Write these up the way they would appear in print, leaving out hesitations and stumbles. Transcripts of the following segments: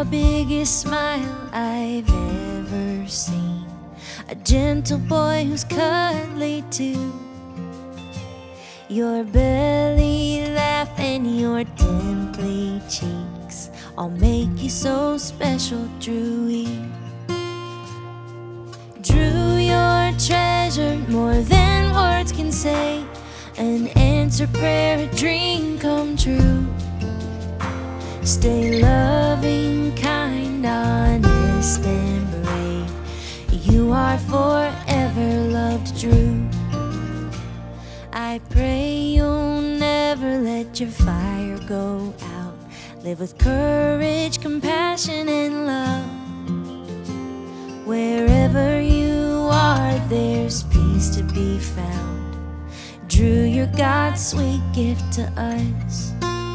biggest smile I've ever seen. A gentle boy who's cuddly too. Your belly laugh and your dimply cheeks all make you so special, Drewy. Drew, your treasure more than words can say. An answered prayer, a dream come true. Stay loving, kind, honest, and brave. You are forever loved, Drew. I pray you'll never let your fire go out. Live with courage, compassion, and love. Wherever you are, there's peace to be found. Drew, you're God's sweet gift to us.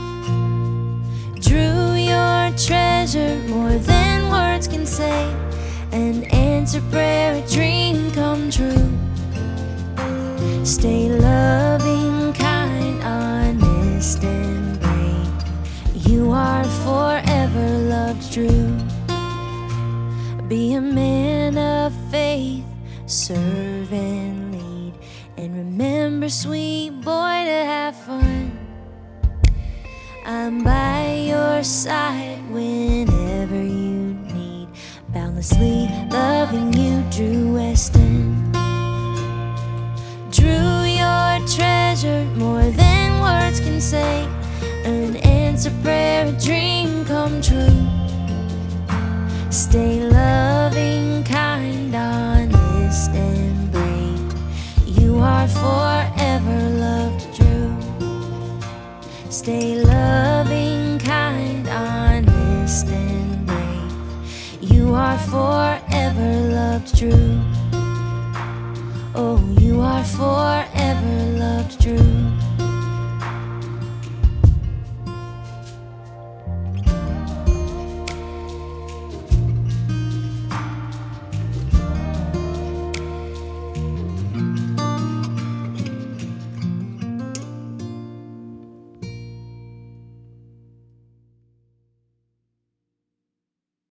Drew, your treasure more than words can say. An answered prayer, a dream come true. Stay loving, kind, honest, and brave. You are forever loved, Drew. Be a man of faith, serve and lead. And remember, sweet boy, to have fun. I'm by your side whenever you need. Boundlessly loving you, Drew Weston. Drew, your treasure more than words can say. An answered prayer, a dream come true. Stay loving, kind, honest, and brave. You are forever loved, Drew. Stay loving, kind, honest, and brave. You are forever loved, Drew. Oh, you are forever